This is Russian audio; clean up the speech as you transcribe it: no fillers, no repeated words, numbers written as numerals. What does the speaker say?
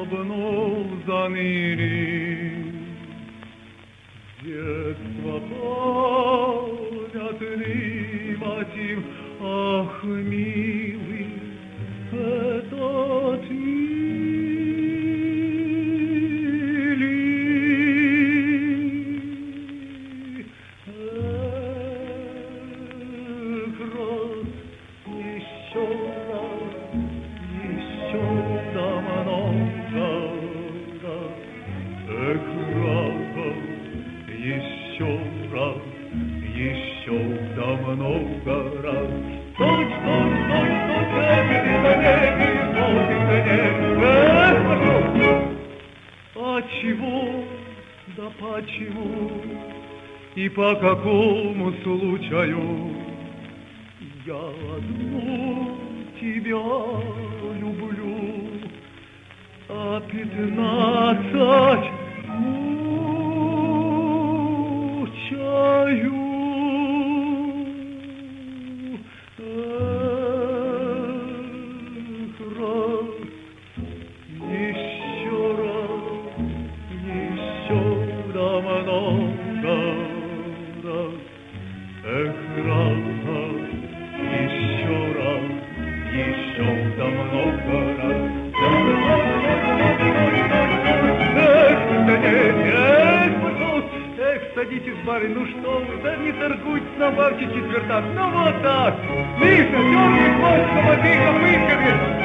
давно заныли. Детство помятный мотив, ах, милый, этот милый. Эх, раз, еще раз, еще да много раз. Эх, раз, еще раз, еще да много раз. Стой, стой, стой, стой, а чего, да почему, и по какому случаю я одну тебя люблю, а 15 мучаю. Садитесь, барин, ну что вы, да не торгуйтесь, набавьте четвертак, ну вот так. Миша, дергай хвост, воды копытками.